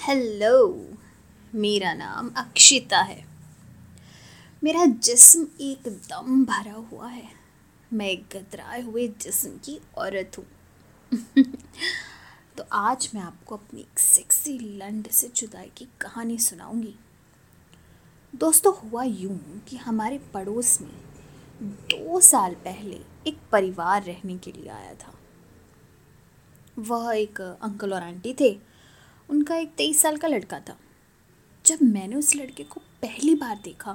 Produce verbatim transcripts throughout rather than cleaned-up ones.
Hello. मेरा नाम अक्षिता है। मेरा जिस्म एकदम भरा हुआ है। मैं एक गदराए हुए जिस्म की औरत हूँ। तो आज मैं आपको अपनी एक सेक्सी लंड से जुदाई की कहानी सुनाऊंगी। दोस्तों, हुआ यूं कि हमारे पड़ोस में दो साल पहले एक परिवार रहने के लिए आया था। वह एक अंकल और आंटी थे। उनका एक तेईस साल का लड़का था। जब मैंने उस लड़के को पहली बार देखा,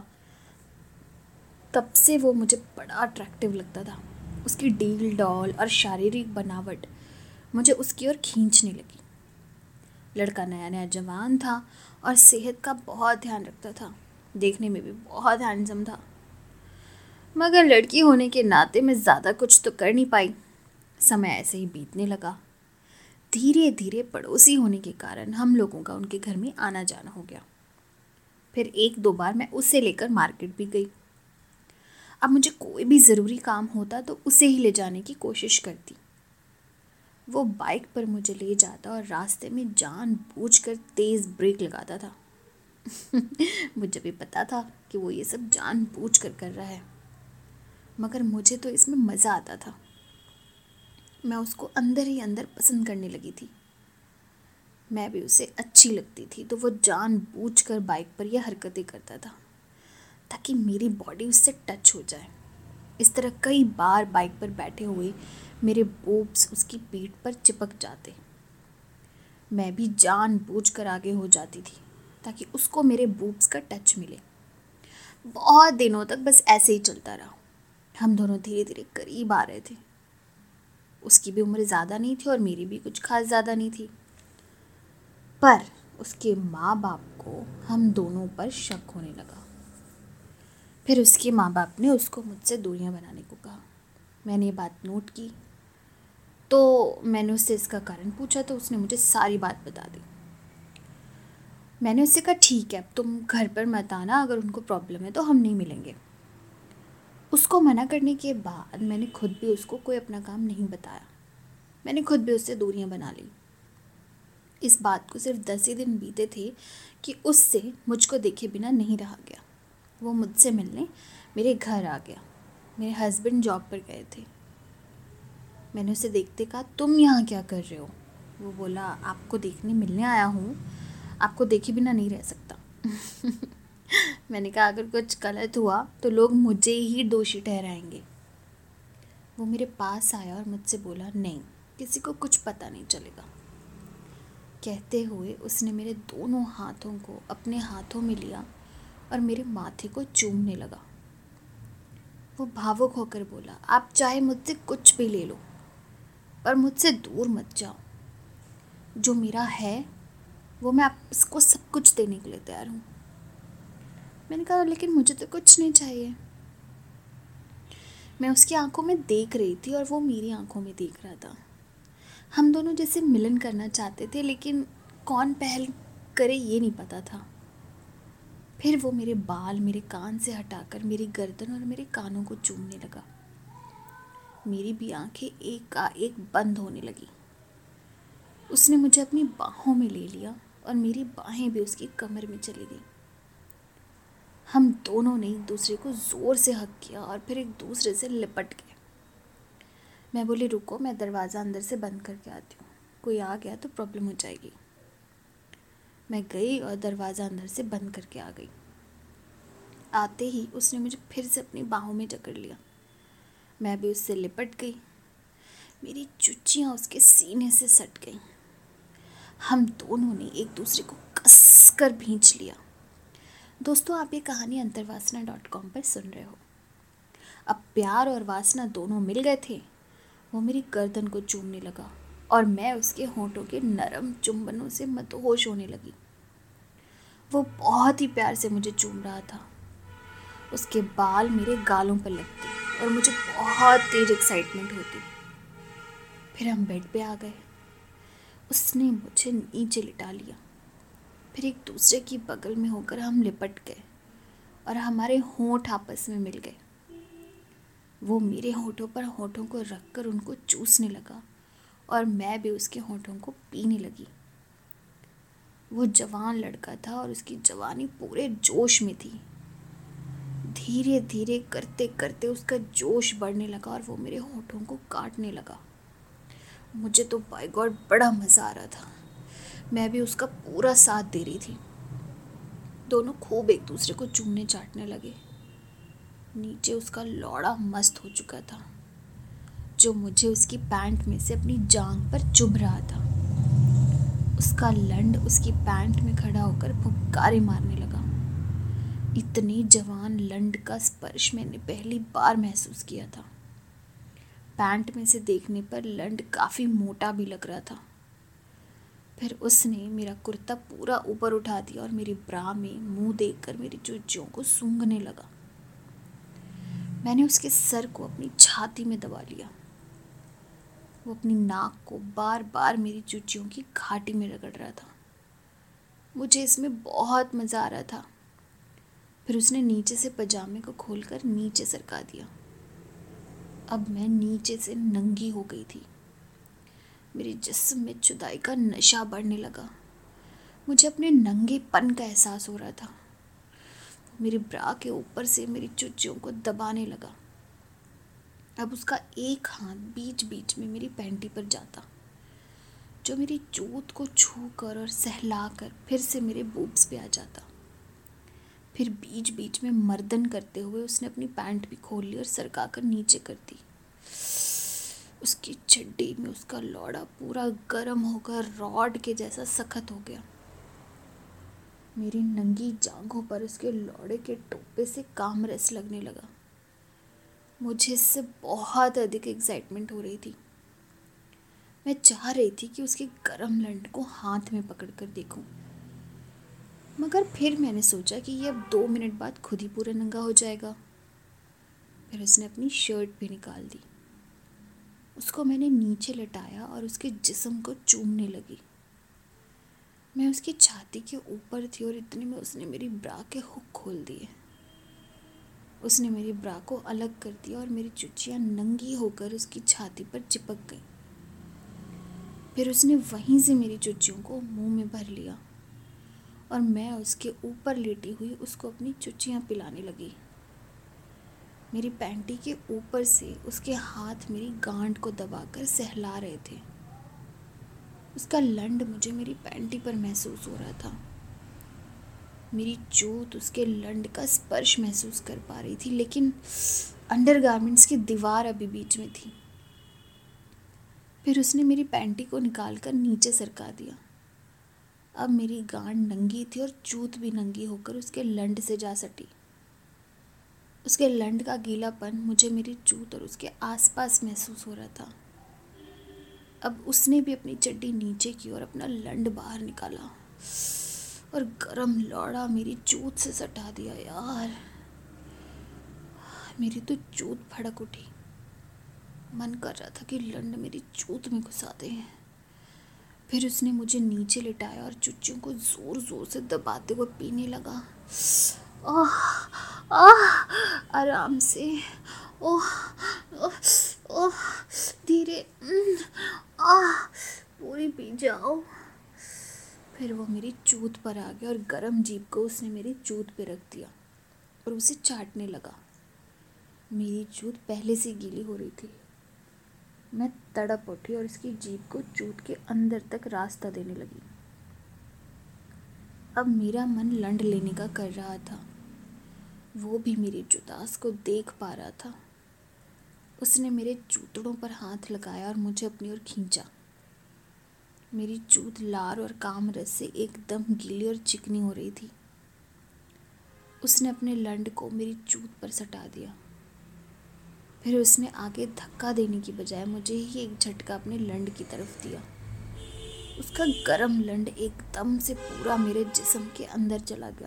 तब से वो मुझे बड़ा अट्रैक्टिव लगता था। उसकी डील डॉल और शारीरिक बनावट मुझे उसकी ओर खींचने लगी। लड़का नया नया जवान था और सेहत का बहुत ध्यान रखता था। देखने में भी बहुत हैंडसम था। मगर लड़की होने के नाते मैं ज़्यादा कुछ तो कर नहीं पाई। समय ऐसे ही बीतने लगा। धीरे धीरे पड़ोसी होने के कारण हम लोगों का उनके घर में आना जाना हो गया। फिर एक दो बार मैं उसे लेकर मार्केट भी गई। अब मुझे कोई भी ज़रूरी काम होता तो उसे ही ले जाने की कोशिश करती। वो बाइक पर मुझे ले जाता और रास्ते में जानबूझकर तेज़ ब्रेक लगाता था। मुझे भी पता था कि वो ये सब जानबूझकर कर रहा है, मगर मुझे तो इसमें मज़ा आता था। मैं उसको अंदर ही अंदर पसंद करने लगी थी। मैं भी उसे अच्छी लगती थी, तो वो जानबूझकर बाइक पर यह हरकतें करता था ताकि मेरी बॉडी उससे टच हो जाए। इस तरह कई बार बाइक पर बैठे हुए मेरे बोब्स उसकी पीठ पर चिपक जाते। मैं भी जानबूझकर आगे हो जाती थी ताकि उसको मेरे बोब्स का टच मिले। बहुत दिनों तक बस ऐसे ही चलता रहा। हम दोनों धीरे धीरे करीब आ रहे थे। उसकी भी उम्र ज़्यादा नहीं थी और मेरी भी कुछ खास ज़्यादा नहीं थी। पर उसके माँ बाप को हम दोनों पर शक होने लगा। फिर उसके माँ बाप ने उसको मुझसे दूरियां बनाने को कहा। मैंने ये बात नोट की, तो मैंने उससे इसका कारण पूछा, तो उसने मुझे सारी बात बता दी। मैंने उससे कहा, ठीक है, अब तुम घर पर मत आना, अगर उनको प्रॉब्लम है तो हम नहीं मिलेंगे। उसको मना करने के बाद मैंने खुद भी उसको कोई अपना काम नहीं बताया। मैंने खुद भी उससे दूरियां बना ली। इस बात को सिर्फ दस ही दिन बीते थे कि उससे मुझको देखे बिना नहीं रहा गया। वो मुझसे मिलने मेरे घर आ गया। मेरे हस्बैंड जॉब पर गए थे। मैंने उसे देखते कहा, तुम यहाँ क्या कर रहे हो? वो बोला, आपको देखने मिलने आया हूँ, आपको देखे बिना नहीं रह सकता। मैंने कहा, अगर कुछ गलत हुआ तो लोग मुझे ही दोषी ठहराएंगे। वो मेरे पास आया और मुझसे बोला, नहीं, किसी को कुछ पता नहीं चलेगा। कहते हुए उसने मेरे दोनों हाथों को अपने हाथों में लिया और मेरे माथे को चूमने लगा। वो भावुक होकर बोला, आप चाहे मुझसे कुछ भी ले लो, पर मुझसे दूर मत जाओ। जो मेरा है वो मैं आपको सब कुछ देने के लिए तैयार हूँ। मैंने कहा, लेकिन मुझे तो कुछ नहीं चाहिए। मैं उसकी आंखों में देख रही थी और वो मेरी आंखों में देख रहा था। हम दोनों जैसे मिलन करना चाहते थे, लेकिन कौन पहल करे ये नहीं पता था। फिर वो मेरे बाल मेरे कान से हटाकर मेरी गर्दन और मेरे कानों को चूमने लगा। मेरी भी आंखें एक का एक बंद होने लगी। उसने मुझे अपनी बाहों में ले लिया और मेरी बाहें भी उसकी कमर में चली गई। हम दोनों ने एक दूसरे को ज़ोर से हक किया और फिर एक दूसरे से लिपट गए। मैं बोली, रुको, मैं दरवाज़ा अंदर से बंद करके आती हूँ, कोई आ गया तो प्रॉब्लम हो जाएगी। मैं गई और दरवाज़ा अंदर से बंद करके आ गई। आते ही उसने मुझे फिर से अपनी बाहों में जकड़ लिया। मैं भी उससे लिपट गई। मेरी चुच्चियाँ उसके सीने से सट गईं। हम दोनों ने एक दूसरे को कस कर भींच लिया। दोस्तों, आप ये कहानी अंतर्वासना डॉट कॉम पर सुन रहे हो। अब प्यार और वासना दोनों मिल गए थे। वो मेरी गर्दन को चूमने लगा और मैं उसके होंठों के नरम चुंबनों से मदहोश होने लगी। वो बहुत ही प्यार से मुझे चूम रहा था। उसके बाल मेरे गालों पर लगते और मुझे बहुत तेज एक्साइटमेंट होती। फिर हम बेड पे आ गए। उसने मुझे नीचे लिटा लिया। फिर एक दूसरे की बगल में होकर हम लिपट गए और हमारे होंठ आपस में मिल गए। वो मेरे होठों पर होठों को रखकर उनको चूसने लगा और मैं भी उसके होठों को पीने लगी। वो जवान लड़का था और उसकी जवानी पूरे जोश में थी। धीरे धीरे करते करते उसका जोश बढ़ने लगा और वो मेरे होठों को काटने लगा। मुझे तो बाय गॉड बड़ा मज़ा आ रहा था। मैं भी उसका पूरा साथ दे रही थी। दोनों खूब एक दूसरे को चूमने चाटने लगे। नीचे उसका लौड़ा मस्त हो चुका था, जो मुझे उसकी पैंट में से अपनी जांघ पर चुभ रहा था। उसका लंड उसकी पैंट में खड़ा होकर फुफकारे मारने लगा। इतने जवान लंड का स्पर्श मैंने पहली बार महसूस किया था। पैंट में से देखने पर लंड काफ़ी मोटा भी लग रहा था। फिर उसने मेरा कुर्ता पूरा ऊपर उठा दिया और मेरी ब्रा में मुंह देखकर मेरी चूचियों को सूंघने लगा। मैंने उसके सर को अपनी छाती में दबा लिया। वो अपनी नाक को बार बार मेरी चूचियों की घाटी में रगड़ रहा था। मुझे इसमें बहुत मज़ा आ रहा था। फिर उसने नीचे से पजामे को खोलकर नीचे सरका दिया। अब मैं नीचे से नंगी हो गई थी। मेरे जिस्म में जुदाई का नशा बढ़ने लगा। मुझे अपने नंगेपन का एहसास हो रहा था। मेरी ब्रा के ऊपर से मेरी चुच्चियों को दबाने लगा। अब उसका एक हाथ बीच बीच में मेरी पैंटी पर जाता, जो मेरी चोट को छू कर और सहला कर फिर से मेरे बूब्स पे आ जाता। फिर बीच बीच में मर्दन करते हुए उसने अपनी पैंट भी खोल ली और सरका कर नीचे कर दी। उसकी चड्डी में उसका लौड़ा पूरा गर्म होकर रॉड के जैसा सख्त हो गया। मेरी नंगी जांघों पर उसके लौड़े के टोपे से कामरस लगने लगा। मुझे इससे बहुत अधिक एक्साइटमेंट हो रही थी। मैं चाह रही थी कि उसके गर्म लंड को हाथ में पकड़कर देखूं, मगर फिर मैंने सोचा कि ये अब दो मिनट बाद खुद ही पूरा नंगा हो जाएगा। फिर उसने अपनी शर्ट भी निकाल दी। उसको मैंने नीचे लटाया और उसके जिस्म को चूमने लगी। मैं उसकी छाती के ऊपर थी और इतने में उसने मेरी ब्रा के हुक खोल दिए। उसने मेरी ब्रा को अलग कर दिया और मेरी चुचियाँ नंगी होकर उसकी छाती पर चिपक गईं। फिर उसने वहीं से मेरी चुचियों को मुंह में भर लिया और मैं उसके ऊपर लेटी हुई उसको अपनी चुचियाँ पिलाने लगी। मेरी पैंटी के ऊपर से उसके हाथ मेरी गांड को दबाकर सहला रहे थे। उसका लंड मुझे मेरी पैंटी पर महसूस हो रहा था। मेरी चोट उसके लंड का स्पर्श महसूस कर पा रही थी, लेकिन अंडरगारमेंट्स की दीवार अभी बीच में थी। फिर उसने मेरी पैंटी को निकालकर नीचे सरका दिया। अब मेरी गांड नंगी थी और चूत भी नंगी होकर उसके लंड से जा सटी। उसके लंड का गीलापन मुझे मेरी चूत और उसके आसपास महसूस हो रहा था। अब उसने भी अपनी चड्डी नीचे की और अपना लंड बाहर निकाला और गरम लौड़ा मेरी चूत से सटा दिया। यार, मेरी तो चूत फड़क उठी। मन कर रहा था कि लंड मेरी चूत में घुसा दे। फिर उसने मुझे नीचे लिटाया और चुच्चियों को जोर जोर से दबाते हुए पीने लगा। आह आह आराम से, ओह ओह ओह धीरे, आह पूरी पी जाओ। फिर वो मेरी चूत पर आ गया और गरम जीभ को उसने मेरी चूत पे रख दिया और उसे चाटने लगा। मेरी चूत पहले से गीली हो रही थी। मैं तड़प उठी और उसकी जीभ को चूत के अंदर तक रास्ता देने लगी। अब मेरा मन लंड लेने का कर रहा था। वो भी मेरी जुदास को देख पा रहा था। उसने मेरे चूतड़ों पर हाथ लगाया और मुझे अपनी ओर खींचा। मेरी चूत लार और काम रस से एकदम गीली और चिकनी हो रही थी। उसने अपने लंड को मेरी चूत पर सटा दिया। फिर उसने आगे धक्का देने की बजाय मुझे ही एक झटका अपने लंड की तरफ दिया। उसका गरम लंड एकदम से पूरा मेरे जिस्म के अंदर चला गया।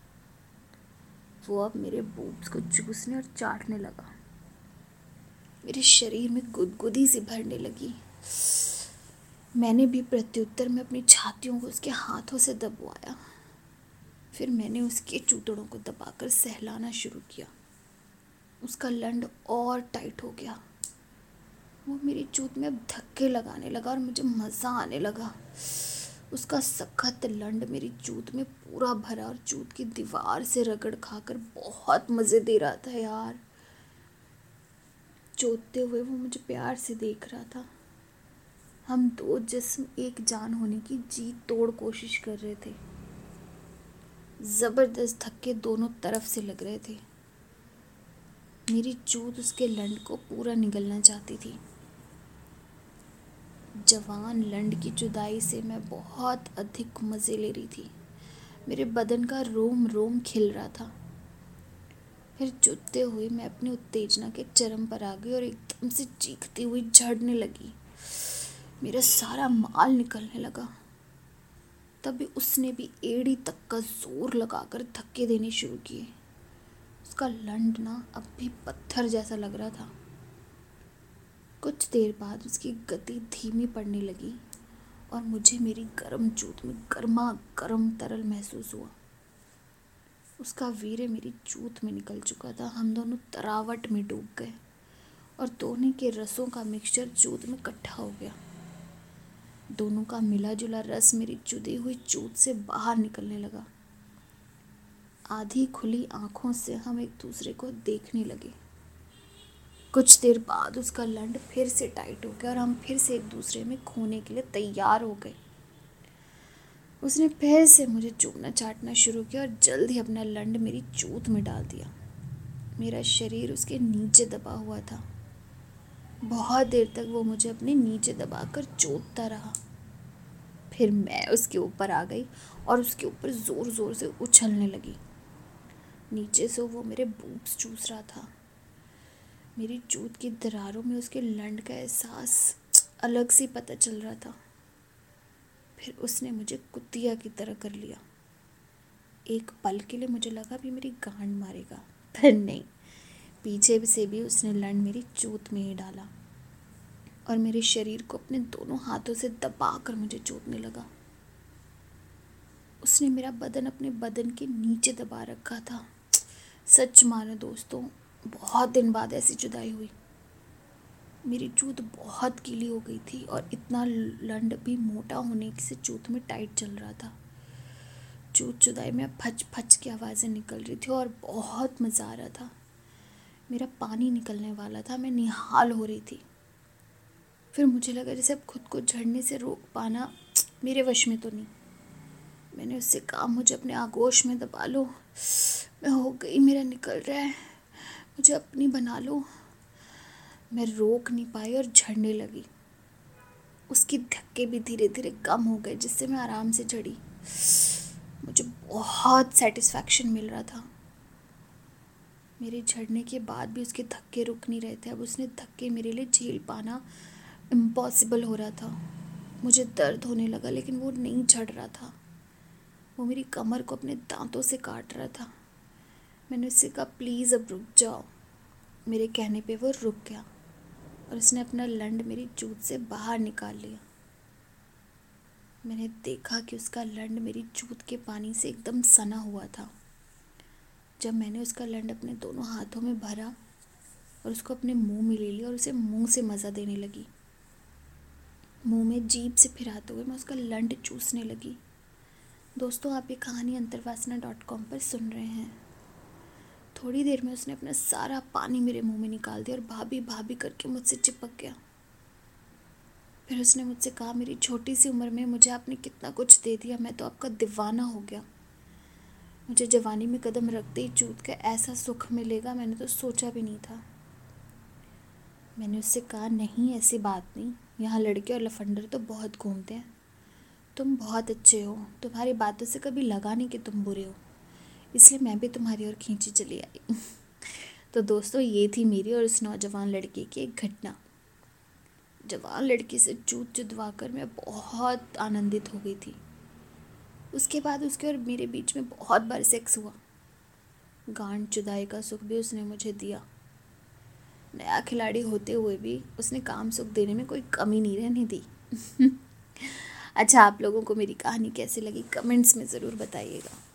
वो अब मेरे बूब्स को चूसने और चाटने लगा। मेरे शरीर में गुदगुदी सी भरने लगी। मैंने भी प्रत्युत्तर में अपनी छातियों को उसके हाथों से दबवाया। फिर मैंने उसके चूतड़ों को दबाकर सहलाना शुरू किया। उसका लंड और टाइट हो गया। वो मेरी चूत में अब धक्के लगाने लगा और मुझे मज़ा आने लगा। उसका सख्त लंड मेरी चूत में पूरा भरा और चूत की दीवार से रगड़ खाकर बहुत मज़े दे रहा था यार। चोतते हुए वो मुझे प्यार से देख रहा था। हम दो जिस्म एक जान होने की जी तोड़ कोशिश कर रहे थे। ज़बरदस्त धक्के दोनों तरफ से लग रहे थे। मेरी चूत उसके लंड को पूरा निगलना चाहती थी। जवान लंड की जुदाई से मैं बहुत अधिक मज़े ले रही थी। मेरे बदन का रोम रोम खिल रहा था। फिर चुतते हुए मैं अपनी उत्तेजना के चरम पर आ गई और एकदम से चीखती हुई झड़ने लगी। मेरा सारा माल निकलने लगा। तभी उसने भी एड़ी तक का जोर लगाकर धक्के देने शुरू किए। उसका लंड ना अब भी पत्थर जैसा लग रहा था। कुछ देर बाद उसकी गति धीमी पड़ने लगी और मुझे मेरी गर्म चूत में गर्मा गर्म तरल महसूस हुआ। उसका वीर्य मेरी चूत में निकल चुका था। हम दोनों तरावट में डूब गए और दोनों के रसों का मिक्सचर चूत में इकट्ठा हो गया। दोनों का मिला जुला रस मेरी चुदी हुई चूत से बाहर निकलने लगा। आधी खुली आंखों से हम एक दूसरे को देखने लगे। कुछ देर बाद उसका लंड फिर से टाइट हो गया और हम फिर से एक दूसरे में खोने के लिए तैयार हो गए। उसने फिर से मुझे चूमना चाटना शुरू किया और जल्द ही अपना लंड मेरी चूत में डाल दिया। मेरा शरीर उसके नीचे दबा हुआ था। बहुत देर तक वो मुझे अपने नीचे दबाकर चोटता रहा। फिर मैं उसके ऊपर आ गई और उसके ऊपर ज़ोर ज़ोर से उछलने लगी। नीचे से वो मेरे बूब्स चूस रहा था। मेरी चूत की दरारों में उसके लंड का एहसास अलग सी पता चल रहा था। फिर उसने मुझे कुतिया की तरह कर लिया। एक पल के लिए मुझे लगा भी मेरी गांड मारेगा, पर नहीं। पीछे से भी उसने लंड मेरी चूत में ही डाला और मेरे शरीर को अपने दोनों हाथों से दबाकर मुझे चूतने लगा। उसने मेरा बदन अपने बदन के नीचे दबा रखा था। सच मानो दोस्तों, बहुत दिन बाद ऐसी जुदाई हुई। मेरी चूत बहुत गीली हो गई थी और इतना लंड भी मोटा होने से चूत में टाइट चल रहा था। चूत जुदाई में फच फच की आवाज़ें निकल रही थी और बहुत मज़ा आ रहा था। मेरा पानी निकलने वाला था। मैं निहाल हो रही थी। फिर मुझे लगा जैसे अब खुद को झड़ने से रोक पाना मेरे वश में तो नहीं। मैंने उससे कहा, मुझे अपने आगोश में दबा लो, मैं हो गई, मेरा निकल रहा है, मुझे अपनी बना लो। मैं रोक नहीं पाई और झड़ने लगी। उसके धक्के भी धीरे धीरे कम हो गए, जिससे मैं आराम से झड़ी। मुझे बहुत सेटिस्फैक्शन मिल रहा था। मेरे झड़ने के बाद भी उसके धक्के रुक नहीं रहे थे। अब उसने धक्के मेरे लिए झेल पाना इम्पॉसिबल हो रहा था। मुझे दर्द होने लगा, लेकिन वो नहीं झड़ रहा था। वो मेरी कमर को अपने दांतों से काट रहा था। मैंने उससे कहा, प्लीज़ अब रुक जाओ। मेरे कहने पे वो रुक गया और उसने अपना लंड मेरी चूत से बाहर निकाल लिया। मैंने देखा कि उसका लंड मेरी चूत के पानी से एकदम सना हुआ था। जब मैंने उसका लंड अपने दोनों हाथों में भरा और उसको अपने मुंह में ले लिया और उसे मुंह से मज़ा देने लगी, मुंह में जीभ से फिराते हुए मैं उसका लंड चूसने लगी। दोस्तों, आप ये कहानी अंतर्वासना डॉट कॉम पर सुन रहे हैं। थोड़ी देर में उसने अपना सारा पानी मेरे मुंह में निकाल दिया और भाभी भाभी करके मुझसे चिपक गया। फिर उसने मुझसे कहा, मेरी छोटी सी उम्र में मुझे आपने कितना कुछ दे दिया, मैं तो आपका दीवाना हो गया। मुझे जवानी में कदम रखते ही चूत का ऐसा सुख मिलेगा, मैंने तो सोचा भी नहीं था। मैंने उससे कहा, नहीं ऐसी बात नहीं, यहाँ लड़के और लफंडर तो बहुत घूमते हैं। तुम बहुत अच्छे हो, तुम्हारी बातों से कभी लगा नहीं कि तुम बुरे हो, इसलिए मैं भी तुम्हारी ओर खींची चली आई। तो दोस्तों, ये थी मेरी और उस नौजवान लड़के की एक घटना। जवान लड़की से चूत जुदवा कर मैं बहुत आनंदित हो गई थी। उसके बाद उसके और मेरे बीच में बहुत बार सेक्स हुआ। गांड जुदाई का सुख भी उसने मुझे दिया। नया खिलाड़ी होते हुए भी उसने काम सुख देने में कोई कमी नहीं रहने दी। अच्छा, आप लोगों को मेरी कहानी कैसी लगी कमेंट्स में ज़रूर बताइएगा।